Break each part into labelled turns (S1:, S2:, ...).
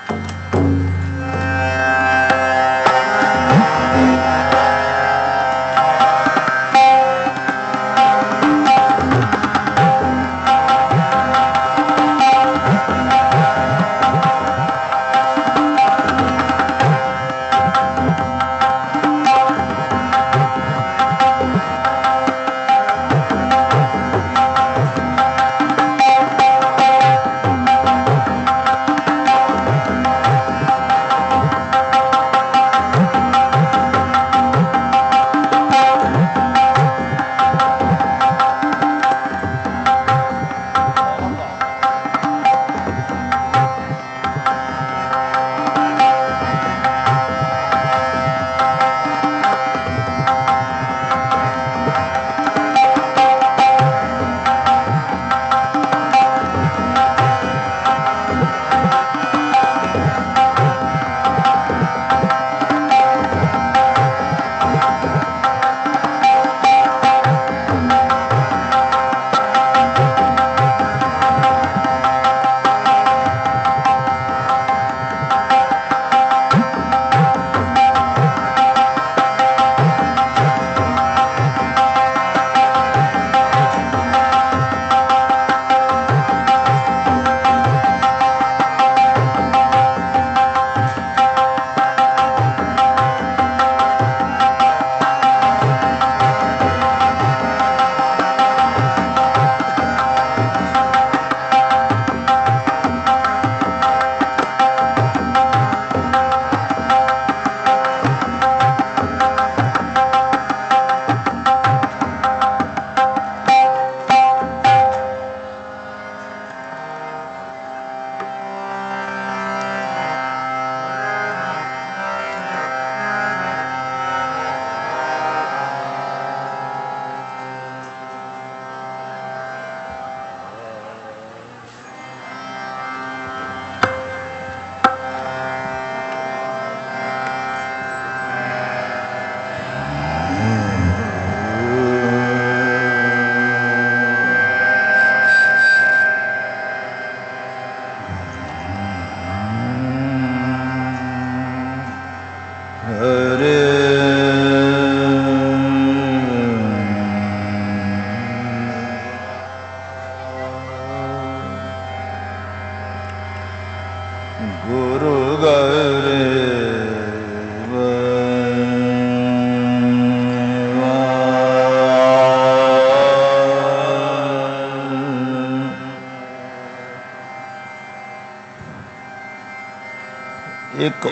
S1: ਇੱਕ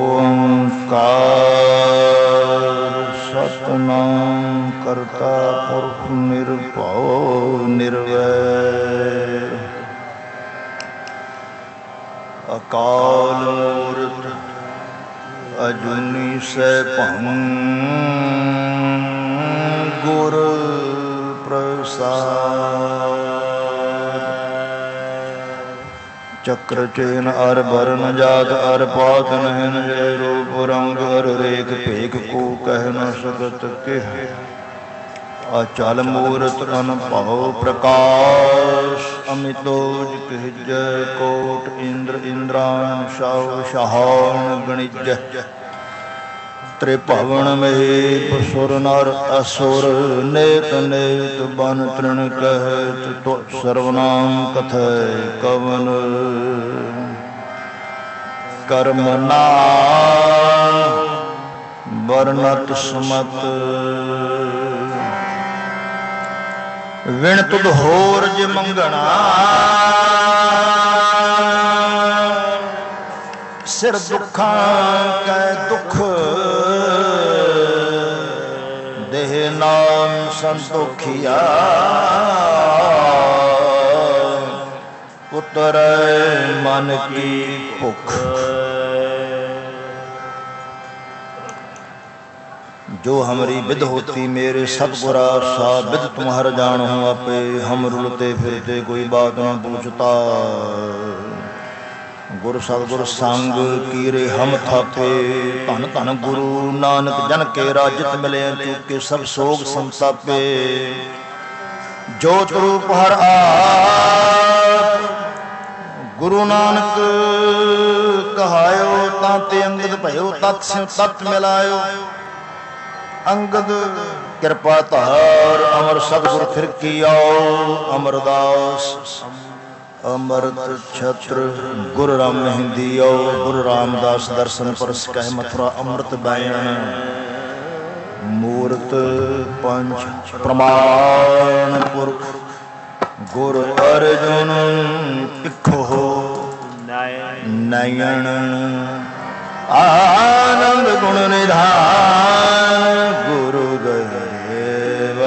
S1: ਓੰਕਾਰ ਸਤਿਨਾਮ ਕਰਤਾ ਪੁਰਖ ਨਿਰਭਉ ਨਿਰਵੈਰ ਅਕਾਲ ਮੂਰਤ ਅਜੂਨੀ ਸੈਭੰ ਗੁਰ ਪ੍ਰਸਾਦ ਚੱਕਰ ਚੇਨ ਅਰ ਬਰਨ ਜਾਤ ਅਰ ਪਾਤ ਨਹਿਨ ਜੈ ਰੂਪ ਰੰਗ ਅਰ ਰੇਖ ਭੇਖ ਕੋ ਕਹਿ ਨ ਸਕਤ ਕਿਹ ਅਚਲ ਮੂਰਤ ਅਨਭਉ ਪ੍ਰਕਾਸ਼ ਅਮਿਤੋਜ ਕਹਿਜੈ ਕੋਟ ਇੰਦਰ ਇੰਦਰਾਨ ਸ਼ਾਵ ਸ਼ਹਾਨ ਗਣਿਜੈ ਤ੍ਰਿਭਵਨ ਮਹੇਪ ਸੁਰ ਨਰ ਅਸੁਰ ਨੇਤ ਨੇਤ ਬਨ ਤ੍ਰਿਣ ਕਹਿਤ ਤੁ ਸਰਵਨਾਮ ਕਥੈ ਕਵਨ ਕਰਮ ਨਾਮ ਵਰਨਤ ਸਮਤ ਵਿਣ ਤੁਧ ਹੋਰ ਜਿ ਮੰਗਣਾ ਸਿਰ ਦੁੱਖਾਂ ਕੈ ਦੁੱਖ ਦੇਹ ਨਾਮ ਸੰਤੋਖੀਆ ਪੁੱਤਰੈ ਮਨ ਕੀ ਭੁਖ जो हमारी विद होती मेरे सतगुरा सा विद तुम्हार जान हो आपे हम रुलते फिरते कोई बात न पूछता गुर सतगुर संग कीरे हम थापे धन धन गुरु नानक जन के राजित मिले चूके सब सोग संतापे जोत रूप हर आप गुरु नानक कहा भयो तत् स्यों तत् मिलायो। अंगद कृपा धार अमर सतगुर फिर की आओ। अमरदास अमृत छत्र गुरु राम हिंदी आओ। गुरु रामदास दर्शन परस कह मथुरा अमृत बैन। मूर्त पंच प्रमाण पुरख गुरु अर्जुन इक्खो नयन। आनंद गुण निधान गुरु देव।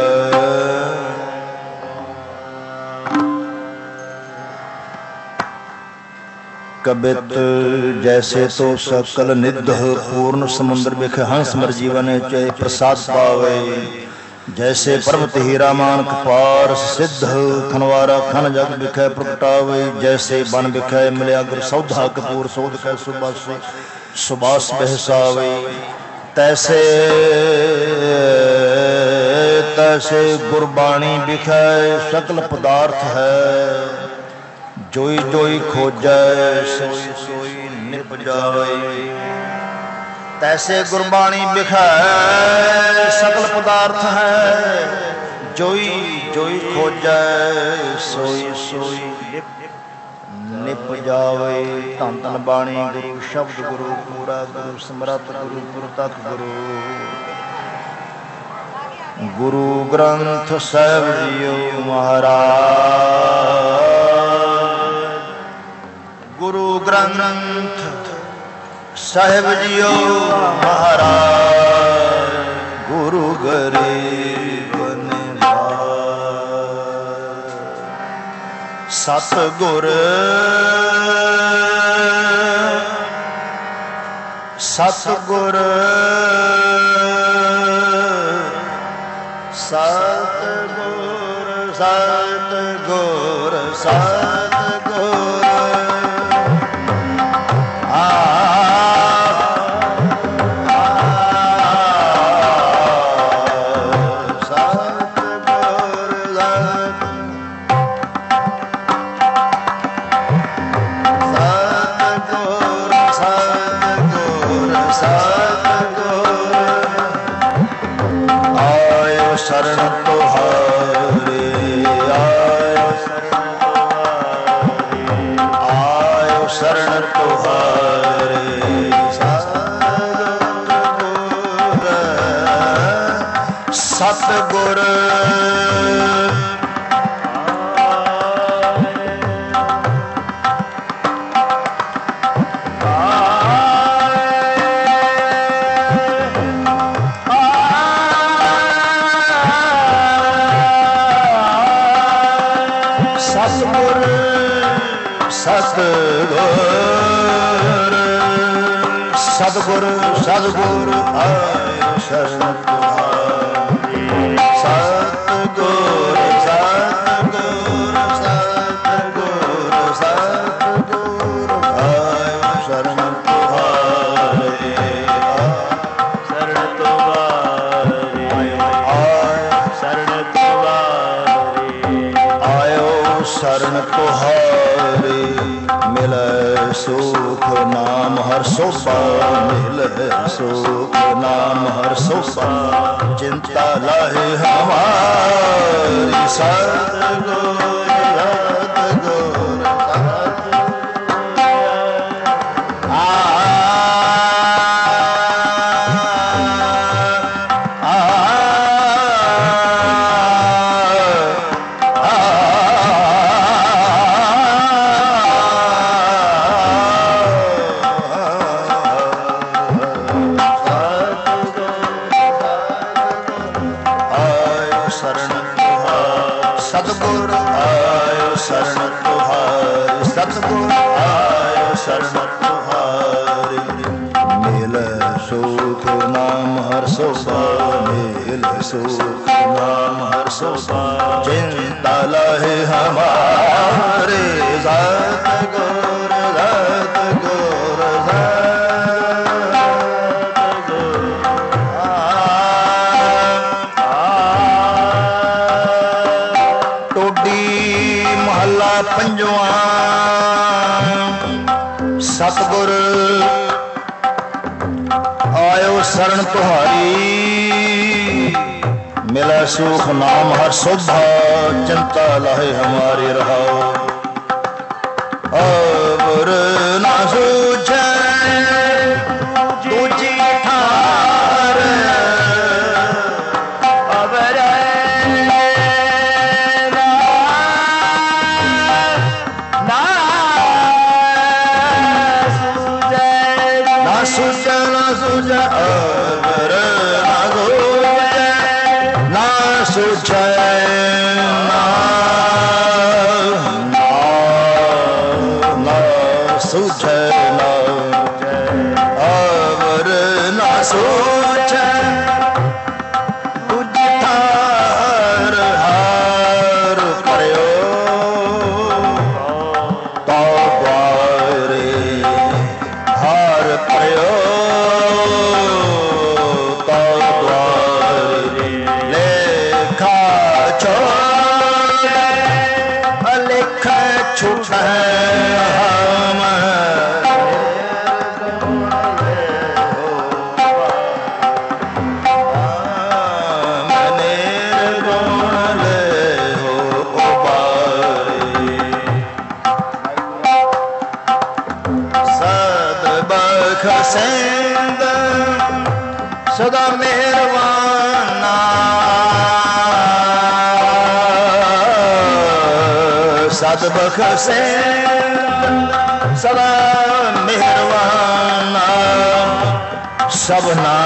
S1: कबित जैसे तो सकल निध पूर्ण समुद्र बिख हंस मर जीवन चय प्रसाद पावे। जैसे पर्वत हीरा मान कपार सिद्ध खनवारा खन जग बिखै प्रगटावे। जैसे बन बिखै मिलया गुर सौधा कपूर सोध कै सुबास सुबास बहसावे। तैसे तैसे गुरबाणी बिखै सकल पदार्थ है। जोई जोई खोजै सोई सोई निप जावे। तैसे गुरबाणी बिखै सकल पदार्थ है। जोई जोई खोजै सोई सोई निप जावे। धन धन बाणी गुरु शब्द गुरु पूरा गुरु समरथ गुरु पुरतख गुरु। गुरु ग्रंथ साहिब जियो महाराज। गुरु ग्रंथ साहिब जियो महाराज। गुरु गरीब निवाज। सतगुर सतगुर सतगुर सतगुर सतगुर। शरण तुहारे आयो शरण तुहारे सतगुर। सतगुर सतगुर आयो शरण तुहारे। सतगुर सतगुर सतगुर सतगुर आयो शरण तुहारे। शरण तुहारे आयो शरण तुहारे आयो शरण तुहारे। मिले सुख नाम हर सोपा मिले सुख नाम हर सोपा। चिंता लाहे हमारी सतगुर सतगुर सतगुर आयो शरण तुहारे। सतगुर आयो शरण तुहारे। मिल सुख नाम हर सोपा मिल सुख नाम हर सोपा। चिंता लाहे हमारे सतगुर सतगुर पंजवा। सतगुर शरण तुहारी, मिले सुख नाम हर शोभा, चिंता लाहे हमारी रहाओ। अवर ना सूझे दूजी ठार, अवर सूझे ना सूझे, अवर ना सूझे, ना सूझे ना सूझे ना, अवर ना सूझे दूजी ठार, हार पड़ियो तो द्वारे, हार पड़ियो तो द्वारे। लेखा छोड़े अलेख छूटे हम, सेंद सदा मेहरबाना, सद बख्शेंद सदा मेहरबाना, सबना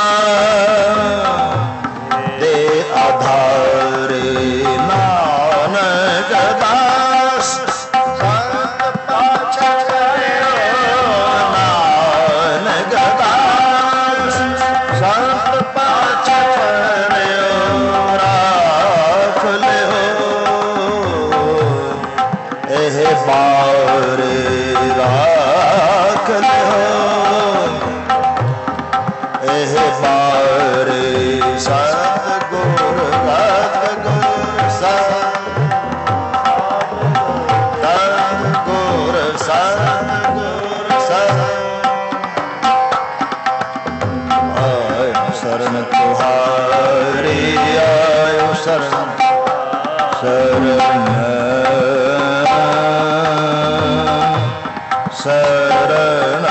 S1: दे आधारे नानक दास, बारे राख लो, एह बारे सतगुर सतगुर सतगुर सतगुर आयो शरण तुहारी, आयो शरण शरण शरण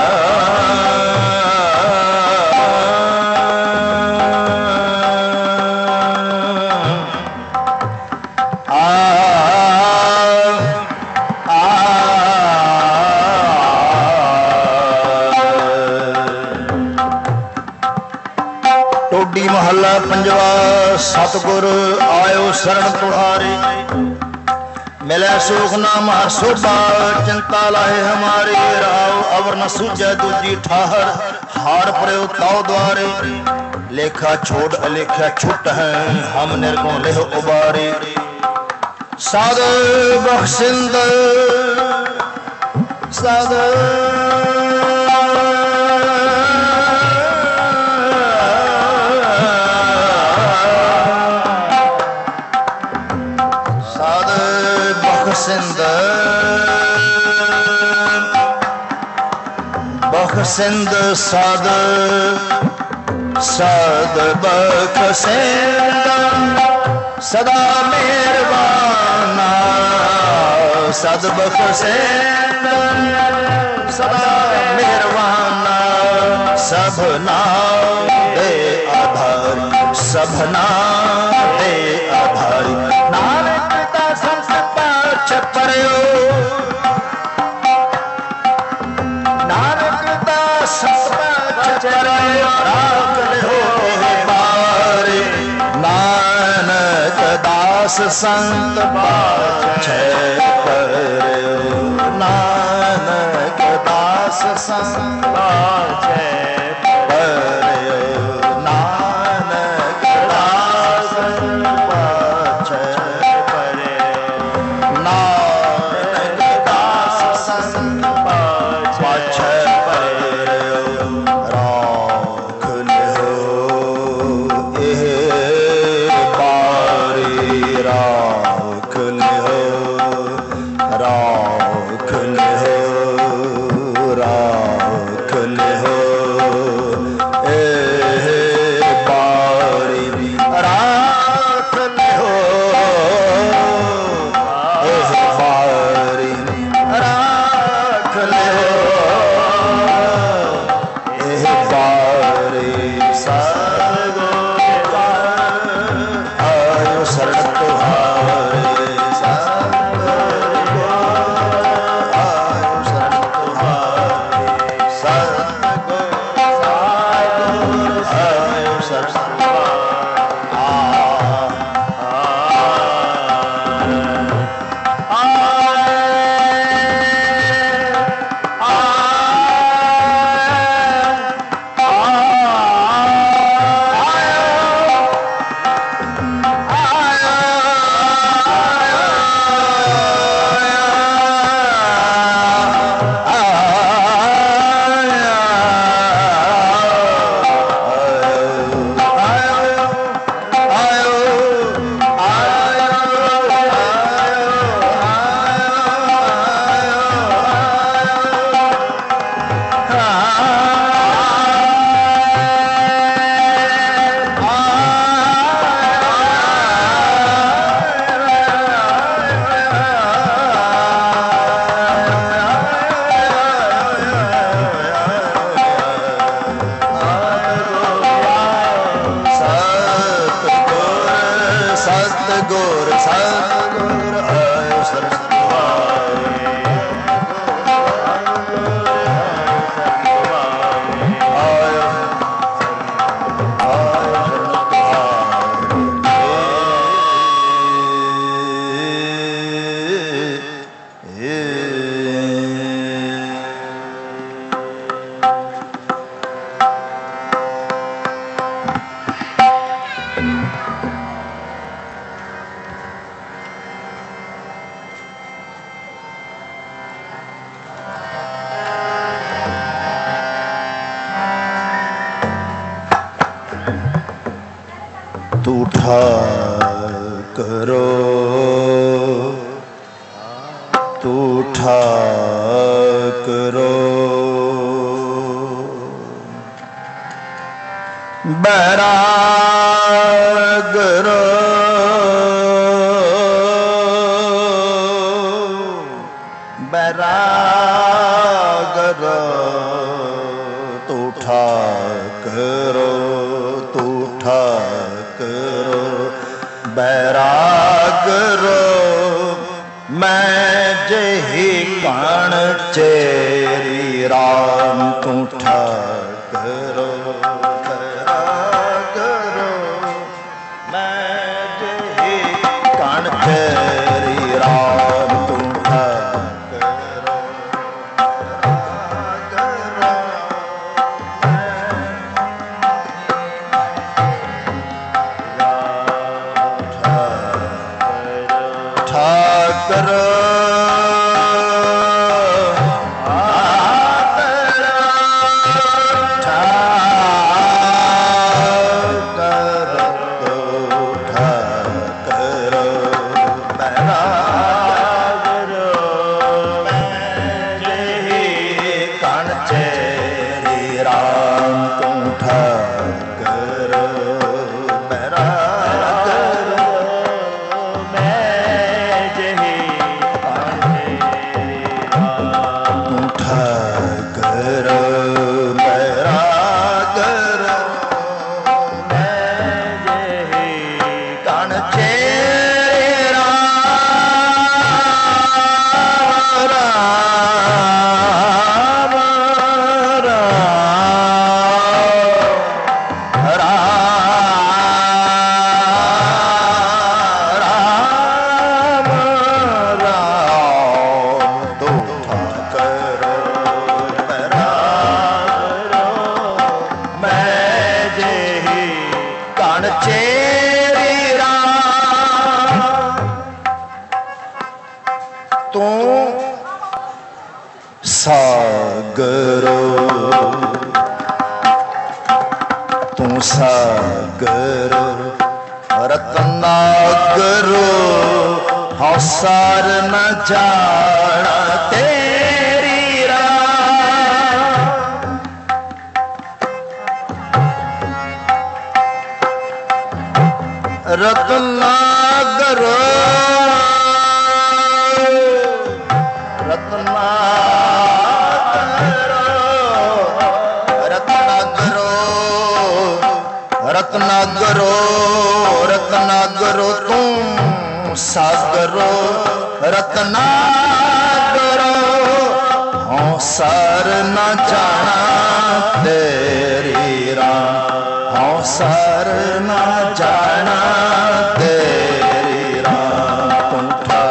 S1: टोडी महला पंजवा। सतगुर आयो शरण तुहारी, मिले सुख नाम हर शोभा, चिंता लाहे हमारे राव। अवर न सूझे दूजी ठाहर, हार पड़ो ताव द्वारे। लेखा छोड़ अलेखा छुट है, हम निर्गुण लेह उबारे। साध बख्शिंद साध बख्शिंद बख्शिंद साध साध बख्शिंद सदा मेहरबाना, सद बख्शिंद सदा मेहरबाना। सबना दे आधारी, सबना दे आधारी। नानक दास पाछ परयो, नानक दास पाछ परयो, राख लियो बारे। नानक दास संत पाछ परयो, नानक दास संत पाछ परयो। नानक दास पाछ परयो, नानक दास संत पाछ परयो। राख लियो एह बारी, राख लियो, राख लियो, राख लियो ए ਤੂਠਾ ਕਰੋ ਤੂਠਾ ਕਰੋ ਬੈਰਾਗ ਰੋ ਬੈਰਾਗ ਰੋ ਤੂਠਾ ਕਰੋ ਤੂਠਾ ਕਰੋ ਬੈਰਾਗ ਰੋ ਮੈਂ ਜਿਹੀ ਕਣ ਚੇਰੀ ਰਾਮ ਤੂਠਾ ਕਰੋ ਬੈਰਾਗ ਰੋ ਮੈਂ ਜਿਹੀ ਕਣ ਚੇਰੀ ਰਾਮ ਤੂਠਾ ਸਾਗਰੋ ਤੂੰ ਸਾਗਰੋ ਰਤਨਾਗਰੋ ਹਉ ਸਾਰ ਨ ਜਾਣਾ ਤੇਰੀ ਰਾਹ ਰਤਨਾਗਰੋ ਰਤਨਾਗਰੋ ਰਤਨਾਗਰੋ ਤੂੰ ਸਾਗਰੋ ਰਤਨਾਗਰੋ ਹਉ ਸਾਰ ਨ ਜਾਣਾ ਤੇਰੀ ਰਾਹ ਹਉ ਸਾਰ ਨ ਜਾਣਾ ਤੇਰੀ ਰਾਹ ਤੂਠਾ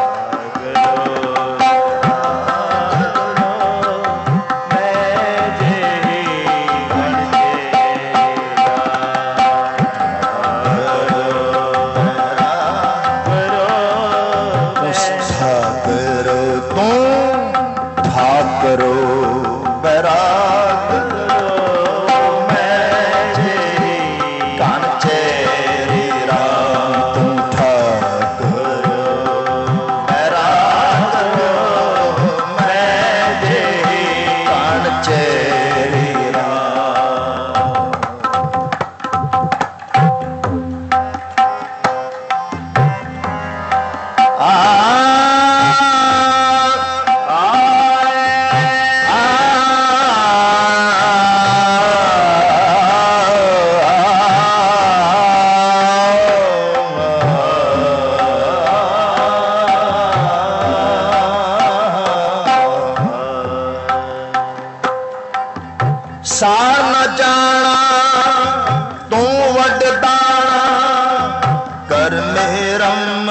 S1: ਸਾਰ ਨ ਜਾਣਾ ਤੂੰ ਵੱਡਦਾਣਾ ਕਰ ਮਿਹਰਮ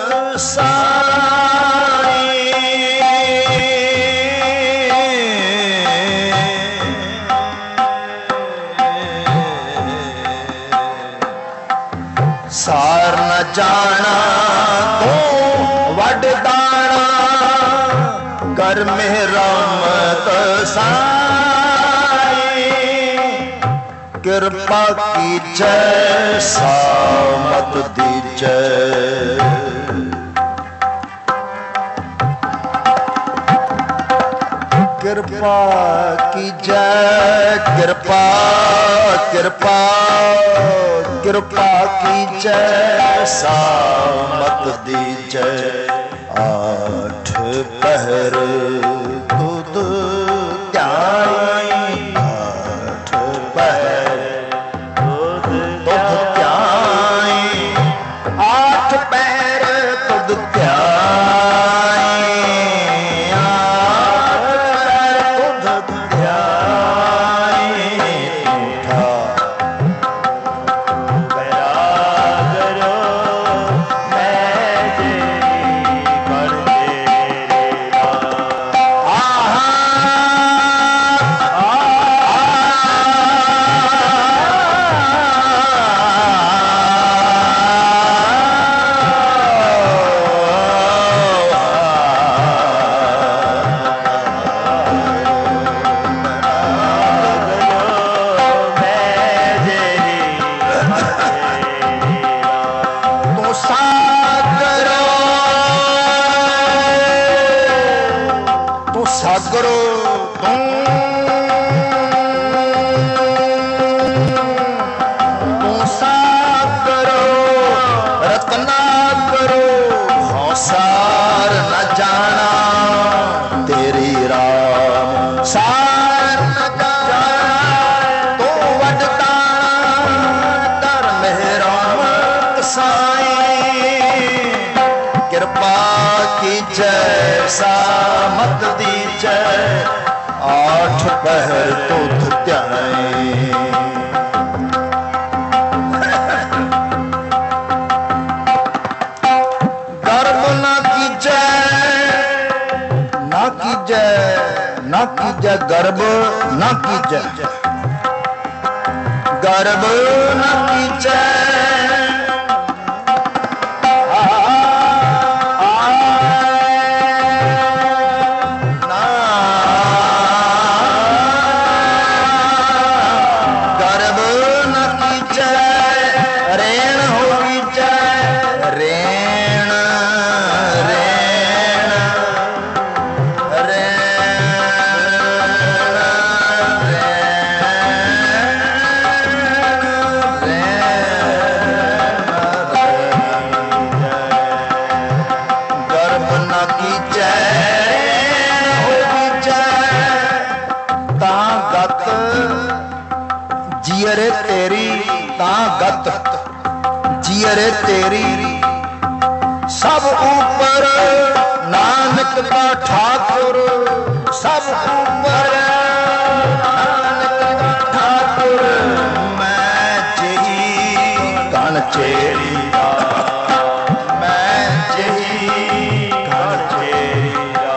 S1: ਸਾਈ ਸਾਰ ਨ ਜਾਣਾ ਤੂੰ ਵੱਡਦਾਣਾ ਕਰ ਮਿਹਰਮ ਸਾਈ ਕਿਰਪਾ ਕੀਜੈ ਸਾਮਤ ਦੀਜੈ। ਕਿਰਪਾ ਕੀਜੈ ਕਿਰਪਾ ਕਿਰਪਾ ਕਿਰਪਾ ਕੀਜੈ ਸਾਮਤ ਦੀਜੈ। ਆਠ ਪਹਿਰ ਤੁਧ ਧਿਆਈ ਆਠ ਪਹਿਰ ਤੁਧ ਧਿਆਈ ਆਠ ਪਹਿਰ ਤੁਧ ਧਿਆਈ ਆਠ ਪਹਿਰ ਤੁਧ ਧਿਆਈ। ਸਾਮਤ ਦੀਜੈ ਆਠ ਪਹਿਰ ਤੁਧ ਧਿਆਈ। ਗਰਬ ਨਾ ਕੀਜੈ ਨਾ ਕੀਜੈ ਨਾ ਕੀਜੈ ਗਰਬ ਨਾ ਕੀਜੈ ਗਰਬ ਨਾ ਕੀਜੈ। ਜੀਅਰੇ ਤੇਰੀ ਤਾਂ ਗਤ ਜੀਅਰੇ ਤੇਰੀ ਸਭ ਉਪਰ ਨਾਨਕ ਦਾ ਠਾਕੁਰ ਸਭ ਉਪਰ ਨਾਨਕ ਦਾ ਠਾਕੁਰ। ਮੈਂ ਜਿਹੀ ਕਣ ਚੇਰੀ ਮੈਂ ਜਿਹੀ ਕਣ ਚੇਰੀ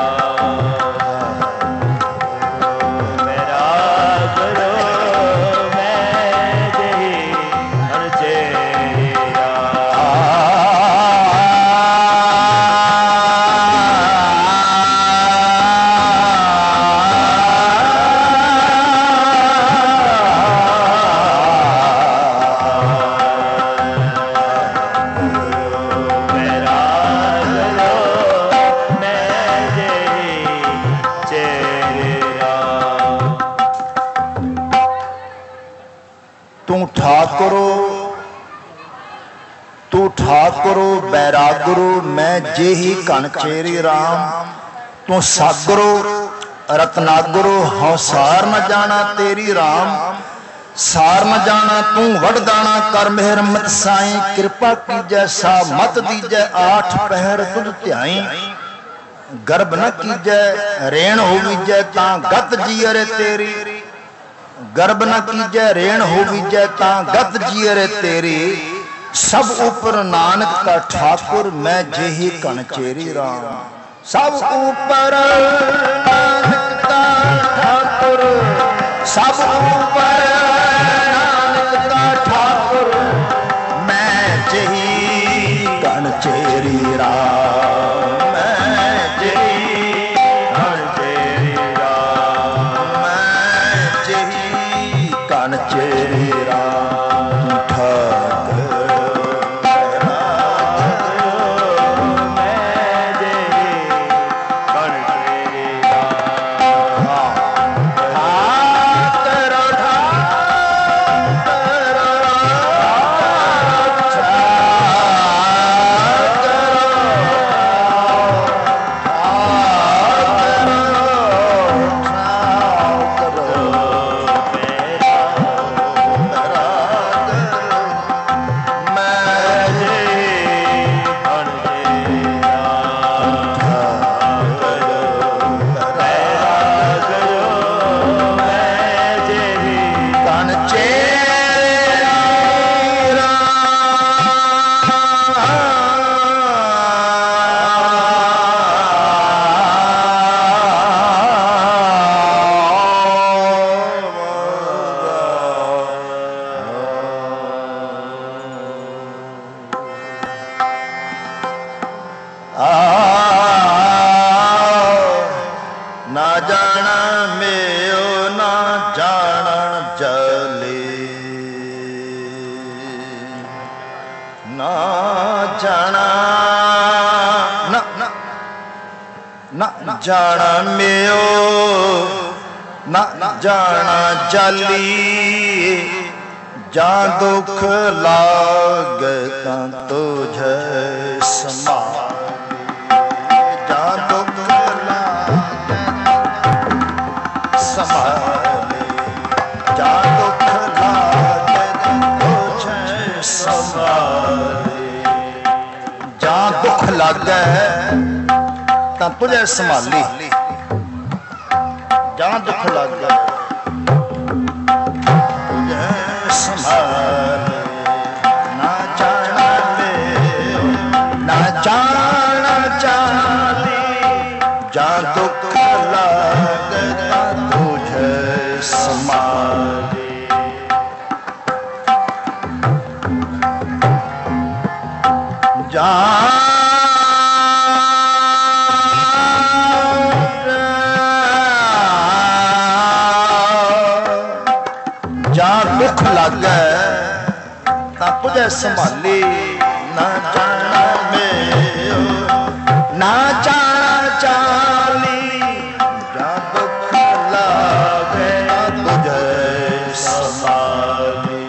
S1: ਤੂੰ ਠਾਕੁਰੋ ਬੈਰਾਗੁਰੂ ਮੈਂ ਜਿਹੀ ਕਣ ਚੇਰੀ ਰਾਮ। ਤੂੰ ਸਾਗਰੋ ਰਤਨਾਗੁਰੂ ਹਉ ਸਾਰ ਨ ਜਾਣਾ ਤੇਰੀ ਰਾਮ। ਸਾਰ ਨ ਜਾਣਾ ਤੂੰ ਵਡਦਾਣਾ ਕਰ ਮਿਹਰ ਮਤ ਸਾਈ। ਕਿਰਪਾ ਕੀਜੈ ਸਾ ਮਤ ਦੀਜੈ ਆਠ ਪਹਿਰ ਤੁਧ ਧਿਆਈ। ਗਰਭ ਨ ਕੀਜੈ ਰੇਣ ਹੋਵੀਜੈ ਤਾਂ ਗਤ ਜੀਅਰੇ ਤੇਰੀ। ਗਰਭ ਨ ਕੀਜੈ ਰੇਣ ਹੋਵੀਜੈ ਤਾਂ ਗਤ ਜੀਅਰੇ ਤੇਰੀ। ਸਭ ਉਪਰ ਨਾਨਕ ਦਾ ਠਾਕੁਰ ਮੈਂ ਜਿਹੀ ਕਣ ਚੇਰੀ ਰਾਮ। ਸਭ ਉਪਰ ਨਾਨਕ ਦਾ ਠਾਕੁਰ ਸਭ ਉਪਰ ਨਾਨਕ ਦਾ ਠਾਕੁਰ ਮੈਂ ਜਿਹੀ ਕਣ ਚੇਰੀ ਰਾਮ। ਮੈਂ ਜਿਹੀ ਕਣ ਚੇਰੀ ਰਾਮ ਮੈਂ ਜਿਹੀ ਕਣ ਚੇਰੀ ਜਾਣਾ ਮਿਓ ਨਾ ਜਾਣਾ ਜਾਲੀ ਜਾਂ ਦੁੱਖ ਲਾਗੇ ਤਾਂ ਤੁਝੇ ਸੰਭਾਲੀ ਜਾਂ ਦੁੱਖ ਲਾਗੇ ਸੰਭਾਲੀ ਜਾਂ ਦੁੱਖ ਲਾਗੇ ਤੁਝੇ ਸੰਭਾਲੀ ਜਾਂ ਦੁੱਖ ਲਾਗੇ ਤਾਂ ਤੁਝੇ ਸੰਭਾਲੀ ਜਾਂ ਦੁੱਖ ਲਾਗੇ ਨਾ ਜਾਣਾ ਚਾਲੀ ਜਾਂ ਦੁੱਖ ਲੱਗਦਾ ਤੁਝੇ ਸੰਭਾਲੀ ਜਾਂ ਦੁੱਖ ਲਾਗੇ ਤਾਂ ਤੁਝੇ ਸੰਭਾਲੀ ਨਾ ਜਾਣਾ ਮੇਓ ਨਾ ਜਾਣਾ ਚਾਲੀ ਜਾਂ ਦੁੱਖ ਲਾਗੇ ਤਾਂ ਤੁਝੇ ਸੰਭਾਲੀ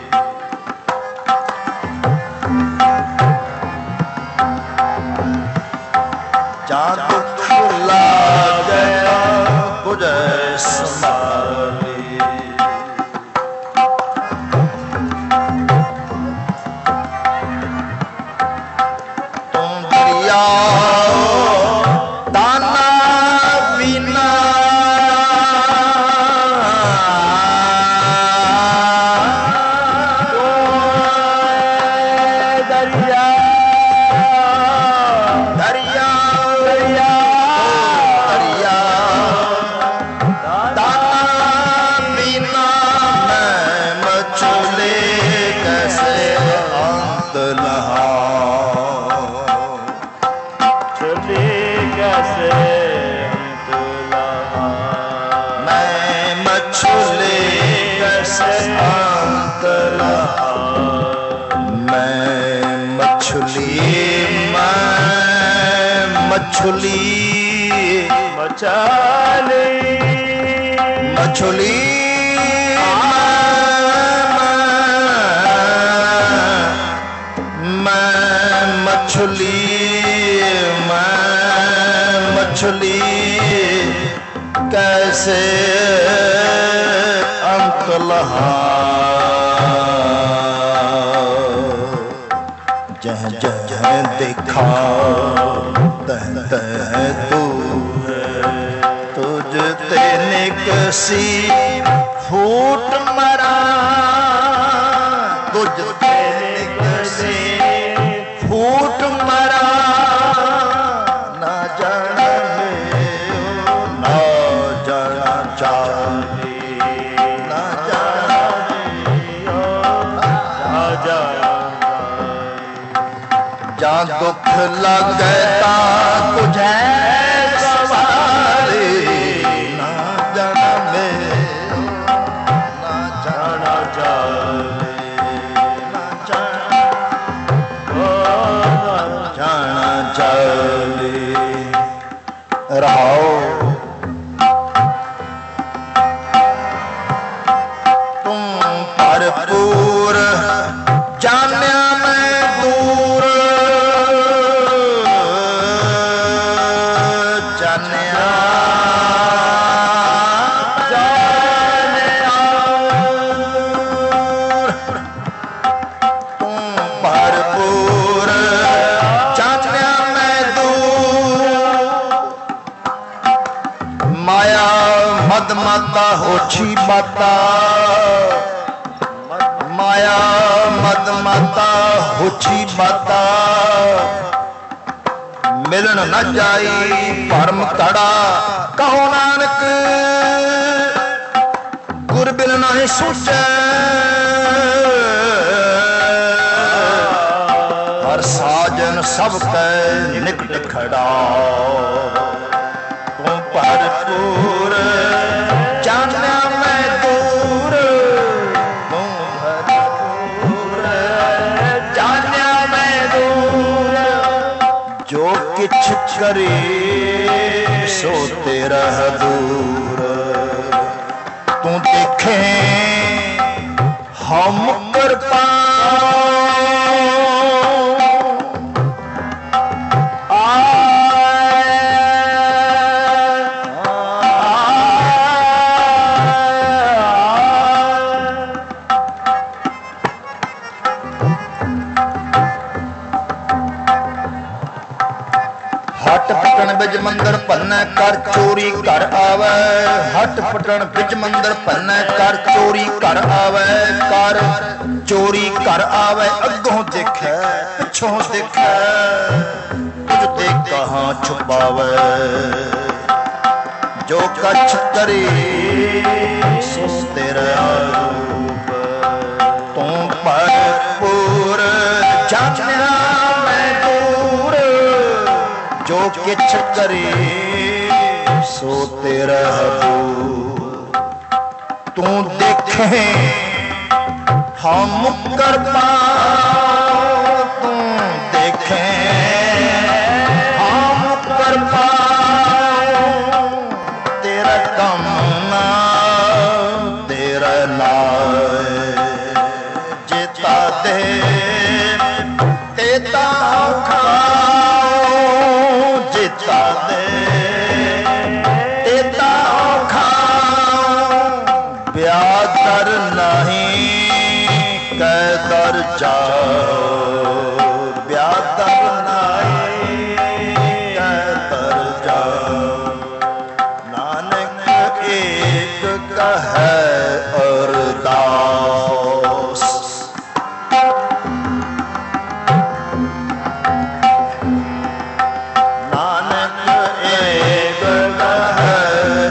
S1: ਜਾਂ ਦੁੱਖ ਲਾਗੇ ਤਾਂ ਤੁਝੇ ਸੰਭਾਲੀ मछली मछली कैसे अंत लहा जह जह देखा तह तह तू तुझ ते निकसी फूट मरा तुझ ते निकसी फूट मरा ना जाना ना जाना चाली ना जाना ना जाना जा दुख लगे ता तुझे रहो तुम भरपूर जान्या मैं दूर जान्या तुम भरपूर जान्या मैं दूर माया मद माता होछी माता माया मद माता होछी माता मिलन न जाई भरम कड़ा कहो नानक गुर बिन नहीं सूझे हर साजन सब कै निकट खड़ा तू भरपूर जान्या मैं दूर तू भरपूर जान्या मैं दूर जो किछ करे सो तेरा दूर। तू देखे हम कृपा बिज मंदिर भन्नै कर चोरी कर आवे। हट पटन बिज मंदिर भन्नै कर चोरी कर आवे। कर चोरी कर आवे अगों देखे पिछों देखे तुझ ते कहां छुपावे। जो कछ करे सो तेरा रूप। तू भरपूर जानिया जो किछ करे सो तेरा दूर। तू देखे हम कृपा तू देखे हम कृपा तेरा कम ना तेरा लाए। जेता दे तेता ब्यादर नहीं कैदर जाओ। ब्यादर नहीं कैदर जाओ। नानक एक कहे अरदास। नानक एक कहे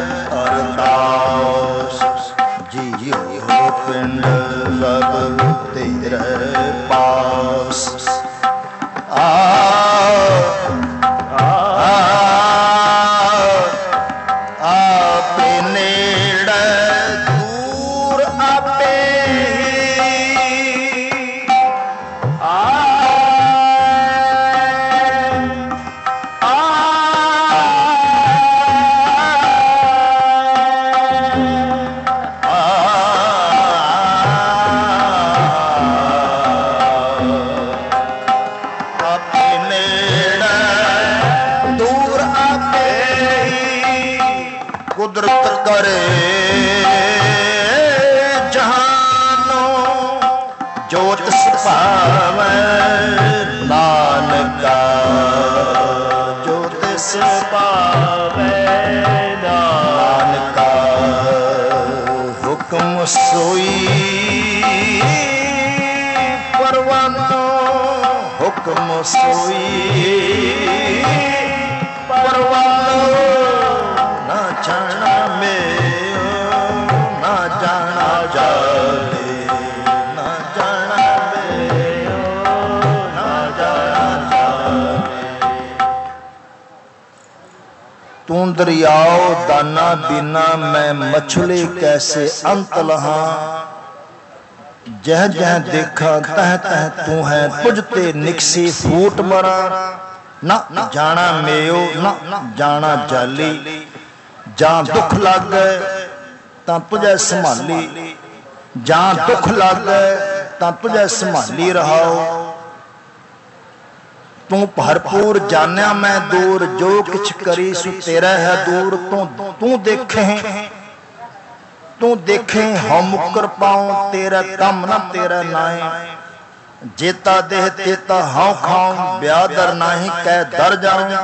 S1: अरदास। जियो पिंड सब तेरे पास। आपे नेड़े दूर आपे कुदरत करे जहानो जोत सुभावे। नानका जोत सुभावे। नानका हुक्म सोई परवानो। हुक्म सोई परवानो। ना जाना में ना जाना जाने। ना जाना में ना जाना जाने। तू दरियाओ दाना बिना मैं मछली कैसे अंत लहा। जह जह देखा तह तह तू है तुझ ते निकसी फूट मरा। ना जाना मेयो ना जाना जाली। जां दुख लग गए तां तुझे संभाली। जां दुख लग गए तां तुझे संभाली रहाओ। तू भरपूर जानिया मैं दूर। जो किछ करी सो तेरा है दूर। तू देखे तू देखे हम मुकर पाऊं। तेरा कम ना तेरा नाहे। जेता देह तेता हाँ खाऊं। ब्यादर नाही कह दर जाऊं।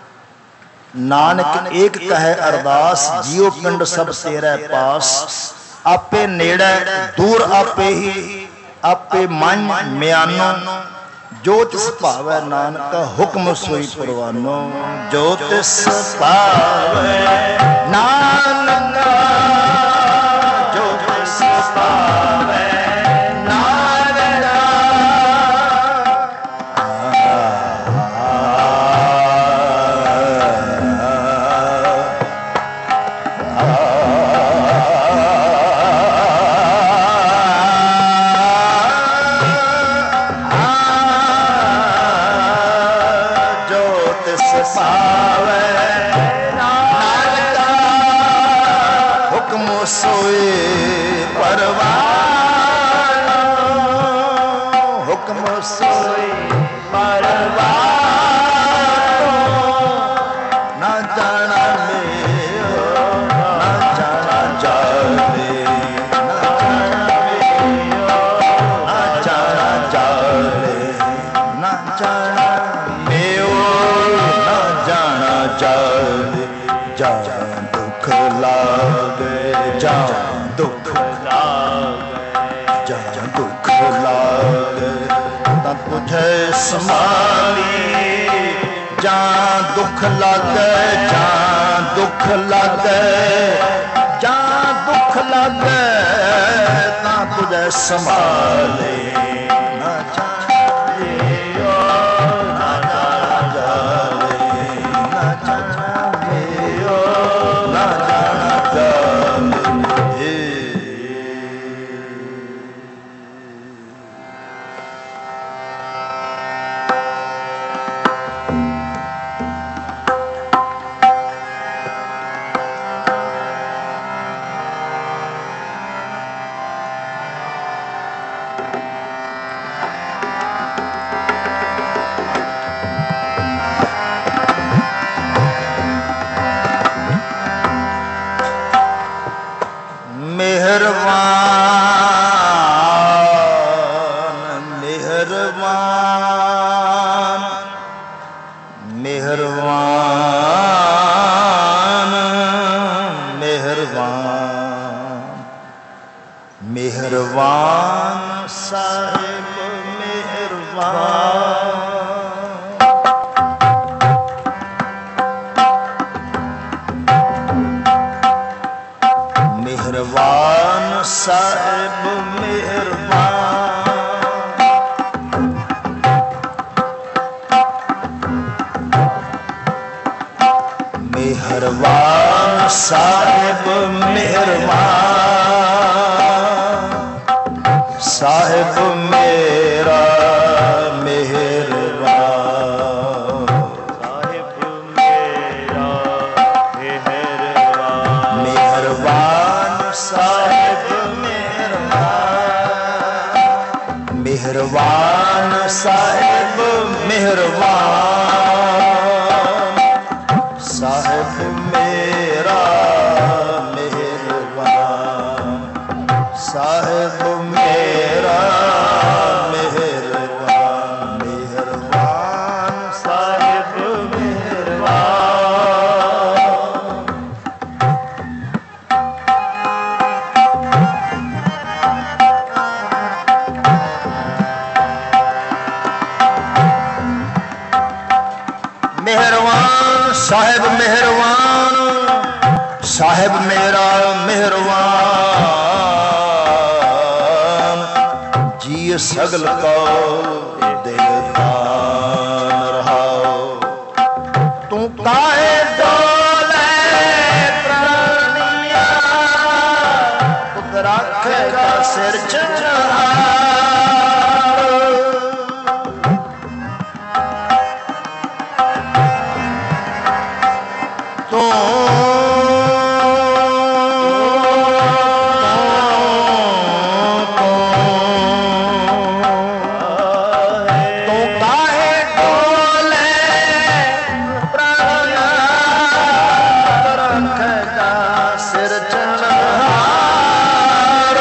S1: नानक एक कहे अरदास। जियो पिंड सब तेरे पास। आपे नेड़े दूर आपे ही आपे मन म्यानो। जो तिस भावे नानक हुक्म सोई परवानो। जो तिस भावे नानक जो तिस भावे पावे परवानो हुक्म सोई परवानो ना जाना मेरो ना जाना जाने ना जाना जाने ना जाना मेरो ना जाना जाने जा दुख लागे जा दुख लागे जा दुख लागे ता तुझे समाली जा दुख लागे जा दुख लागे जा दुख लागे ता तुझे संभाले ना जाने ना जाने ना जाने ना जाने मेहरबान मेहरबान मेहरबान मेहरबान साहिब मेहरबान मेहरबान साहिब मेहरबान मेहरबान साहिब मेहरबान साहिब मेरा मेहरबान साहिब मेरा मेहरबान मेहरबान साहिब मेहरबान मेहरबान साहिब मेहरबान साहिब मेरा मेहरबान साहिब मेरा मेहरबान मेहरबान साहिब मेहरबान मेहरबान साहिब मेहरबान साहिब मेरा मेहरबान जी सगल को देता रहा तू काहे डोले प्राणिया खुद रखेगा सिर चढ़ा तो काहे डोले प्राणिया रखेगा सिर चढ़ार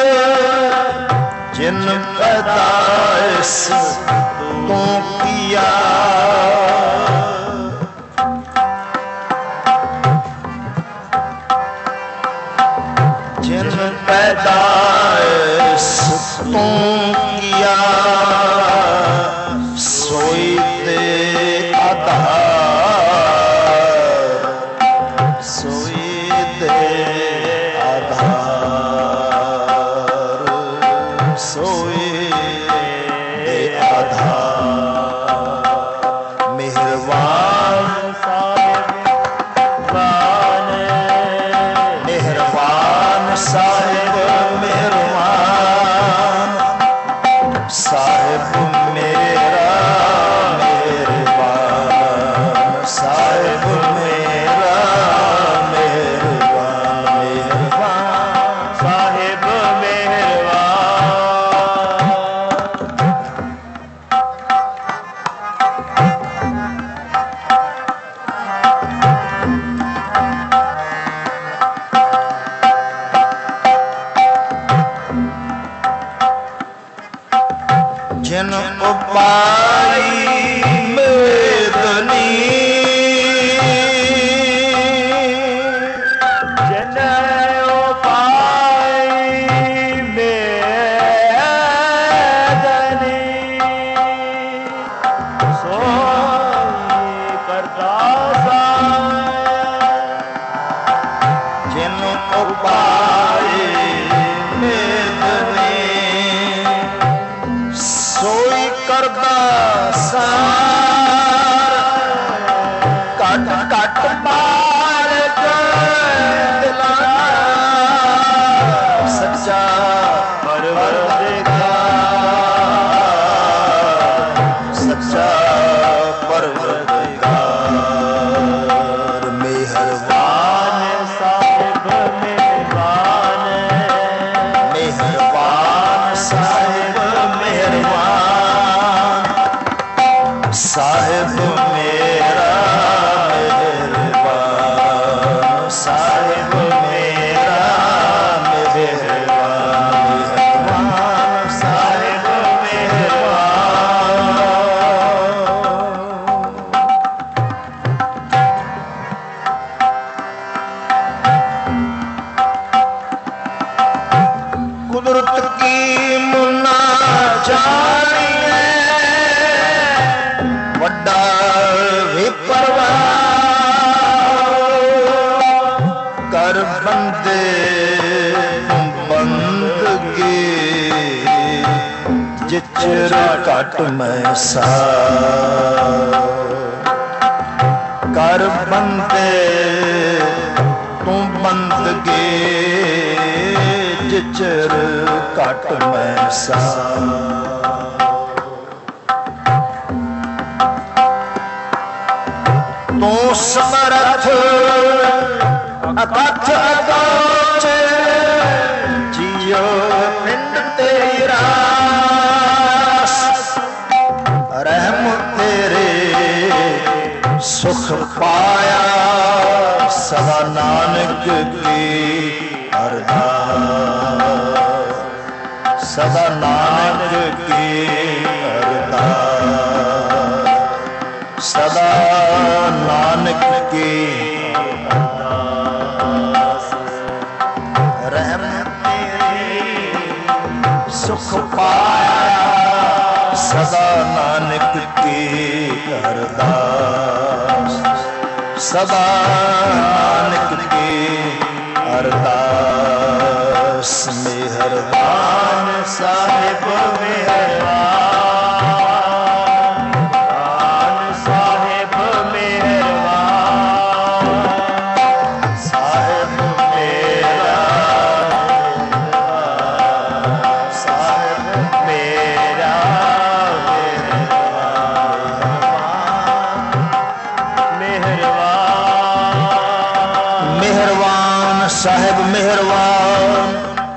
S1: जिन पैदाइश तू किया जिन पैदाइश तू किया सोई ते आधार सोई ते आधार सोई ते आधार मेहरबान मेहरबान साहिब मेहरबान साहिब जिन उपाई मेदनी
S2: जिन उपाई मेदनी सोई करता
S1: जिन उपाय मेदनी सोई करदा सार घट घट मालिक दिलां सच्चा परवरदिगार सच्चा परवरदिगार मेहरबान
S2: साहिब मेहरबान
S1: मेहरबान साहिब मेहरबान साहिब मेरा मेहरबान साहिब मेरा मेहरबान साहिब मेहरबान कुदरत की मुन्ना जानिए वड्डा विपरवाह कर बंदे बंदगी जिचर घट मैं सा कर बंदे तू बंदगी जिचर घट मैं सा तू समर्थ अकथ अगोच जियो पिंड तेरा रहम तेरे सुख पाया सदा नानक की अरदास सदा नानक की अरदास सदा नानक की अरदास रहम तेरी सुख पाया सदा नानक की अरदास सदा नानक की अरदास मेहरबान साहिब मेहरबान साहिब मेहरबान साहिब मेरा साहिब मेरा मेहरबान साहिब मेहरबान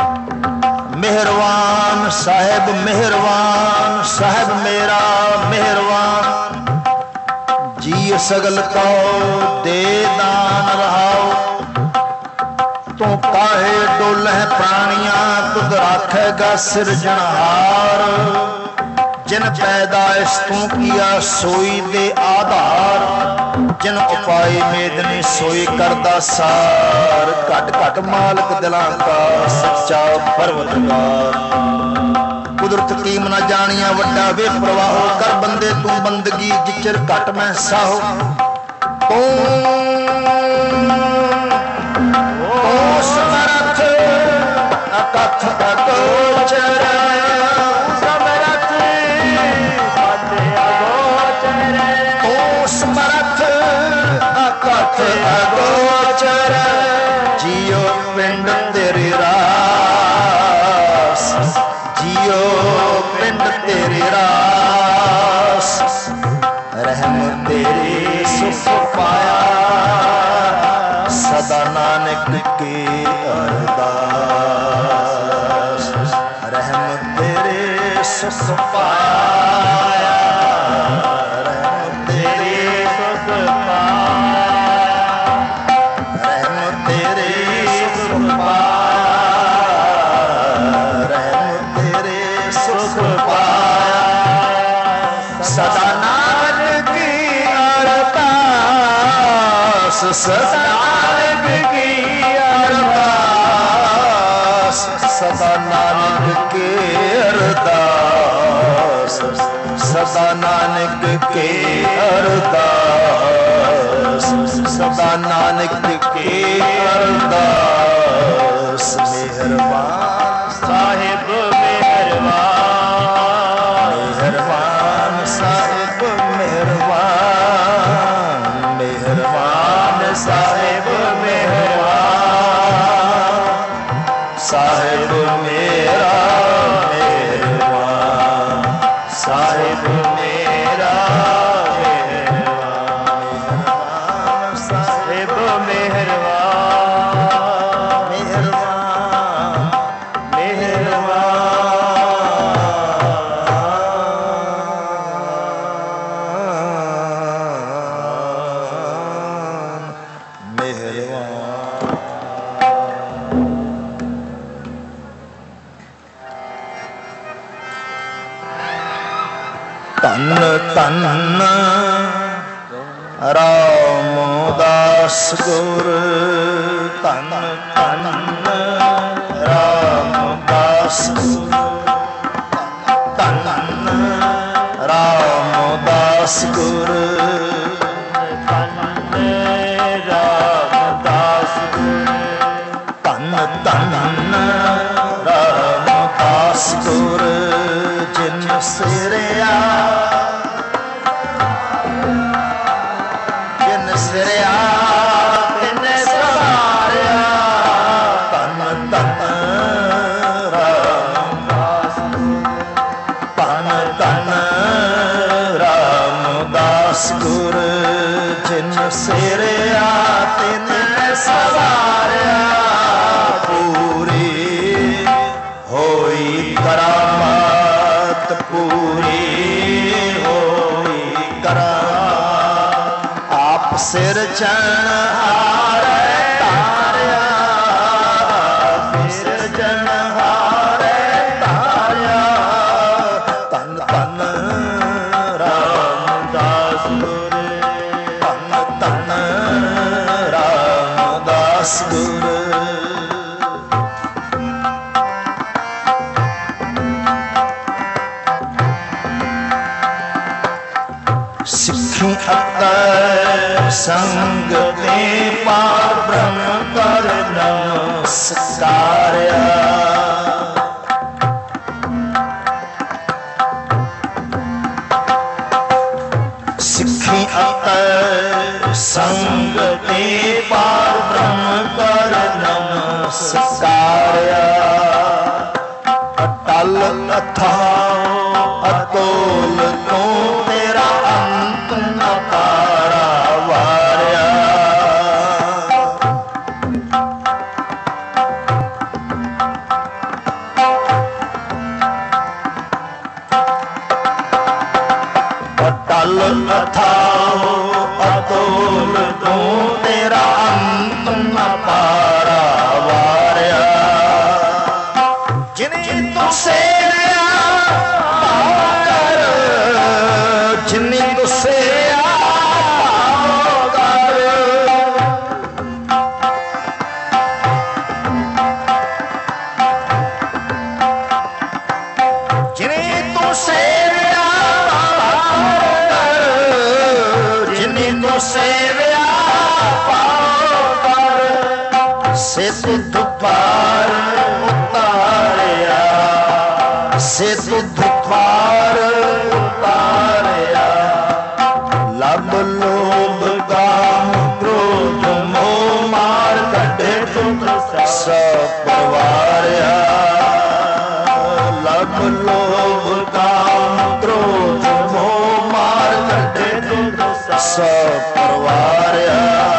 S1: मेहरबान साहिब मेहरबान साहिब मेरा मेहरबान जी सगल को दे दान रहाओ तू काहे डोले प्राणियां तुद राखेगा सिरजनहार जिन पैदाइश तू किया सोई दे आधार जिन उपाय मेदनी सोई करदा सार घट घट मालक दिलां का सच्चा परवरदिगार कुदरत कीम न जानिया वड्डा वे प्रवाहो कर बंदे तू बंदगी जिचर घट मैं साहो तू समर्थ अकथ अगोचर समर्थ अकथ अगोचर जियो पिंड तेरी रास जियो पिंड तेरी रास रहम तेरी सुख पाया सदा नानक की अरदास रहम तेरे सुख पाया रहम तेरे सुख पाया रहम तेरे सुख पाया रहम तेरे सुख पाया सदा नानक की अरदास, सदा नानक के अरदास, सदा नानक के अरदास, सदा नानक के अरदास। मेहरबान साहिब मेहरबान, मेहरबान साहिब मेहरबान, मेहरबान साहिब मेहरबान, साहिब मेरा मेहरबान, साहिब मेरा मेहरबान, साहिब मेहरबान, मेहरबान, मेहरबान, मेहरबान। तन तन रामदास गुर, तन तन रामदास गुर, तन रामदास गुर,
S2: तन रामदास गुर,
S1: तन तन रामदास गुर, जिन सिरिया जिन सिरिया तिन सवारिया, तन तन रामदास गुर, तन तन रामदास गुर, जिन सिरिया तिन सवारिया, पूरी होई करामात, पूरी होई करामात, आप सिर जनहारे तारिया, सिर जनहारे तारिया, तन तन रामदास गुर, तन तन रामदास गुर। सिखी अतर संग दे पार ब्रह्म कर नमस्कार्या, सिखी अतर संग दे पार ब्रह्म कर नमस्कार्या, अटल अथाओ अतोल तो तेरा अंत न पारा वारिया, अटल अथाओ अतोल तो तेरा अंत न पारा वारिया, जिन्हें तुझसे जिन्हें तुझसे जिन्हें तुझसे जिन्हें तुझसे से तुध पार उतारिया, से तुध पार उतारिया, लब लोभ काम क्रोध मोह मार कटे तुध सपवारिया, लब लोभ काम क्रोध मोह मार कटे तुध सपवारिया,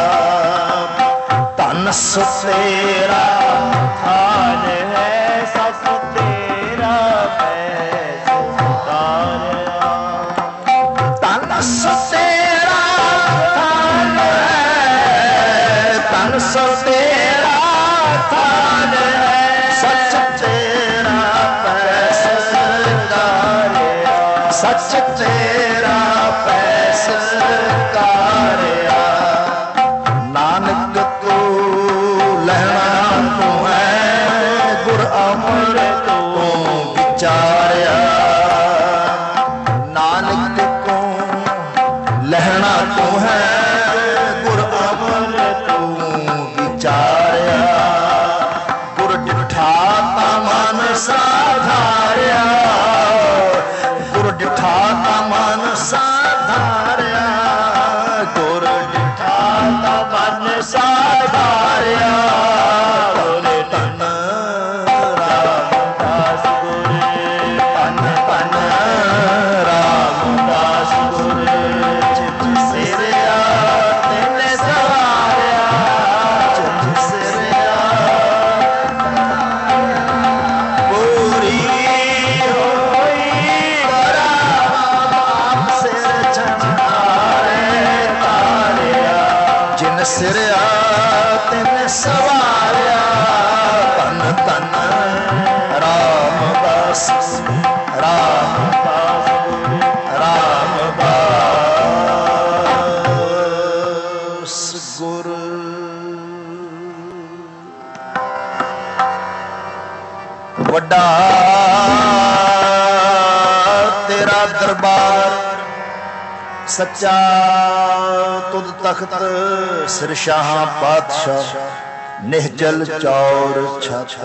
S1: तन तेरा
S2: थान है सस तेरा पैस उतारा,
S1: तन तेरा थान है, तन तेरा थान है, सच तेरा पैस उतारिया, सच तेरा पैस उतारिया,
S2: ਅਮਰ ਤੂੰ
S1: ਵਿਚਾਰਿਆ ਨਾਨਕ ਕੋ ਲਹਿਣਾ ਤੂੰ ਹੈ ਗੁਰ ਅਮਰ ਤੂੰ ਵਿਚਾਰਿਆ ਗੁਰ ਡਿਠਾ ਤਾਂ ਮਨ ਸਾਧਾਰਿਆ ਗੁਰ ਡਿਠਾ ਤਾਂ ਮਨ ਸਾਧਾਰਿਆ ਗੁਰ ਡਿਠਾ ਤਾਂ ਮਨ ਸਾਧਾਰਿਆ ਗੁਰ ਧੰਨ ਰਾਮਦਾਸ ਗੁਰ ਧੰਨ ਧੰਨ ਰਾਮਦਾਸ ਗੁਰ ਚਿਤ ਸਿਰਿਆ ਤੈਨੇ ਸਵਾਰਿਆ ਚਿਤ ਸਿਰਿਆ ਪੂਰੀ ਹੋਈ ਕਰਾਮਾਤ ਸਿਰ ਛਣਾਰੇ ਤਾਰਿਆ ਜਿਨ ਸਿਰਿਆ ਤੈਨੇ ਸਵਾਰਿਆ ਧੰਨ ਧੰਨ ਰਾਮਦਾਸ ਰਾਮਦਾਸ ਗੁਰ ਵੱਡਾ ਤੇਰਾ ਦਰਬਾਰ ਸੱਚਾ ਤੁਧ ਤਖਤ ਸਿਰ ਸ਼ਾਹਾਂ ਪਾਤਸ਼ਾਹ ਨਿਹਚਲ ਚੌਰ ਛਤ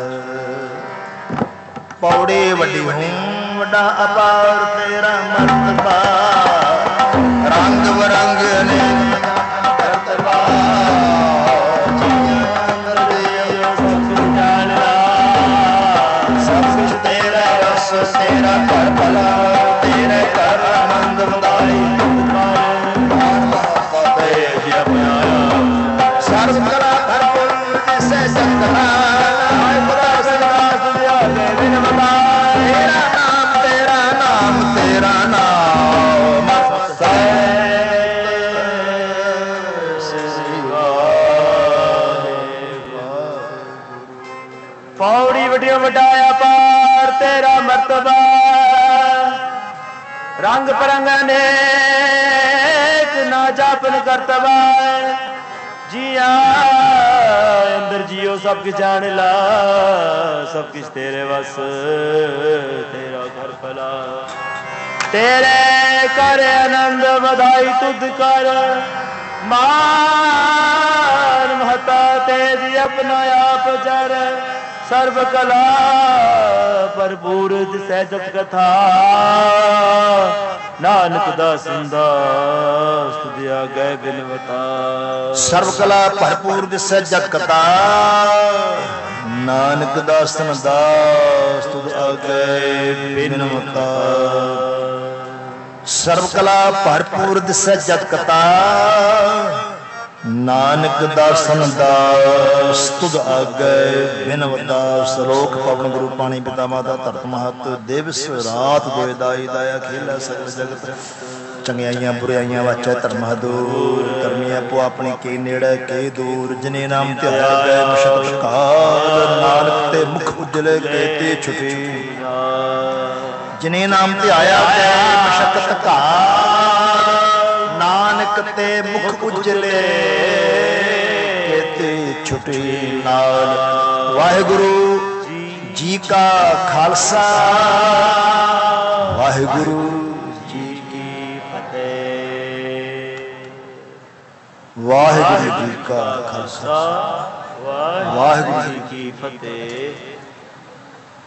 S1: ਪੌੜੀ ਵੱਡੀ ਹੂੰ ਵੱਡਾ ਅਪਾਰ ਤੇਰਾ ਮਰਤਬਾ ਰੰਗ ਬਰੰਗ ਅਨੇਕ ਕਰਤਬਾ ਸਭ ਕੁਛ ਤੇਰਾ ਰਸ ਤੇਰਾ ਘਰ ਭਲਾ ਤੇਰੇ ਘਰ ਆਨੰਦ ਵਧਾਈ ਸਰਬ ਕਲਾ ਭਰਪੂਰ ਜਿਸੇ ਜਗਤ
S2: ਪੌੜੀ ਵੱਡਿਓ ਵਡਾਇਆ ਪਾਰ ਤੇਰਾ ਮਰਤਬਾ ਰੰਗ ਪਰੰਗ ਅਨੇਕ ਨਾ ਜਾਪਨ ਕਰਤਬਾ ਜੀਆ ਅੰਦਰ ਜੀਓ ਸਭ ਕੁਛ ਜਾਣ ਲਾ ਸਭ ਕੁਛ ਤੇਰੇ ਵਸ ਤੇਰਾ ਘਰ ਭਲਾ ਤੇਰੇ ਕਰ ਆਨੰਦ ਵਧਾਈ ਤੁਧ ਕਰ ਮਾਨ ਮਹਤਾ ਤੇਜ ਆਪਣਾ ਆਪ ਜਰ ਸਰਬ ਕਲਾ ਭਰਪੂਰ ਦਿਸੈ ਜਪ ਕਥਾ ਨਾਨਕ ਦਾਸਨ ਦਾਸ ਤੁਧ ਆਗੇ ਬਿਨਵਤਾ
S1: ਸਰਬ ਕਲਾ ਭਰਪੂਰ ਦਿਸੈ ਜਗ ਕਥਾ ਨਾਨਕ ਦਾਸਨ ਦਾਸ ਤੁਧ ਆਗੇ ਬਿਨਵਤਾ ਸਰਬ ਕਲਾ ਭਰਪੂਰ ਦਿਸੈ ਜਗ ਕਥਾ ਨਾਨਕ ਦਾਸਨ ਦਾਸ ਤੁਧ ਆਗੇ ਬਿਨਵਤਾ ਸਲੋਕ ਪਵਨ ਗੁਰੂ ਪਾਣੀ ਪਿਤਾ ਮਾਤਾ ਧਰਤ ਮਹਤ ਦਿਵਸ ਰਾਤ ਦੋਇ ਦਾਈ ਦਾਇਆ ਖੇਲਾ ਸਗਲ ਜਗਤ ਚੰਗਿਆਈਆਂ ਬੁਰਾਈਆਂ ਵਾਚੈ ਧਰਮ ਦੂਰ ਕਰਮੀਆਂ ਪੋ ਆਪਣੀ ਕੇ ਨੇੜੇ ਕੇ ਦੂਰ ਜਿਨੇ ਨਾਮ ਧਿਆਇਆ ਗਏ ਮੁਸ਼ਕ ਕਾਲ ਨਾਨਕ ਤੇ ਮੁਖ ਉਜਲੇ ਕੇਤੇ ਛੁਟੀ ਜਿਨੇ ਨਾਮ ਧਿਆਇਆ ਗਏ ਮੁਸ਼ਕਤ ਘਾਲ ਨਾਨਕ ਤੇ ਮੁਖ ਉਜਲੇ ਕੇਤੇ ਛੁਟੀ ਨਾਲ ਵਾਹਿਗੁਰੂ ਜੀ ਕਾ ਖਾਲਸਾ ਵਾਹਿਗੁਰੂ ਜੀ ਕੀ ਫਤਿਹ ਵਾਹਿਗੁਰੂ ਜੀ ਕਾ ਖਾਲਸਾ ਵਾਹਿਗੁਰੂ ਜੀ ਕੀ ਫਤਿਹ।